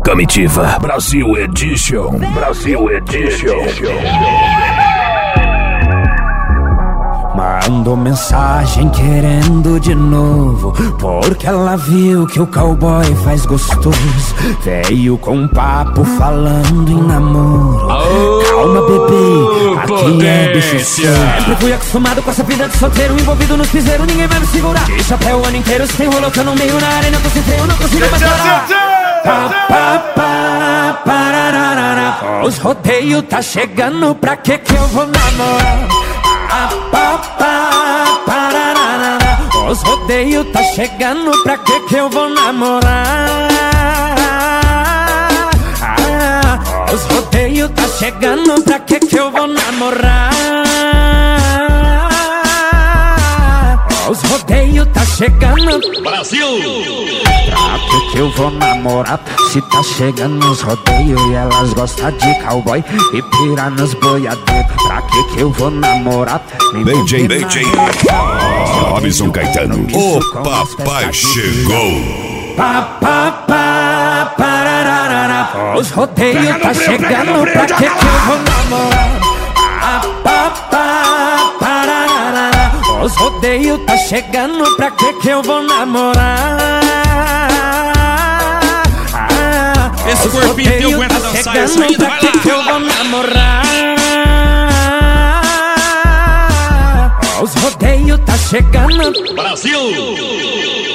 Comitiva Brasil Edition. Brasil Edition. Mandou mensagem querendo de novo, porque ela viu que o cowboy faz gostoso. Veio com um papo falando em namoro. Calma, bebê, aqui é bicho seu. Sempre fui acostumado com essa vida de solteiro, envolvido nos piseiros, ninguém vai me segurar. De chapéu o ano inteiro, se tem rolo, eu no meio na arena, tô sem freio, não consigo mais parar. Os rodeios tá chegando, pra que eu vou namorar? Os rodeios tá chegando, pra que eu vou namorar? Os rodeios tá chegando, pra que eu vou namorar? Os rodeios tá chegando, Brasil! pra que eu vou namorar? Se tá chegando os rodeios e elas gostam de cowboy e pira nos boiadeiros, pra que eu vou namorar? DJ Robson Caetano. O papai chegou. Os rodeios tá chegando, pra que eu vou namorar? Os rodeios tá chegando, pra que eu vou namorar? Esse corpinho teu aguenta dançar isso aí, vai lá, pra que eu vou namorar? Os rodeios tá chegando, Brasil!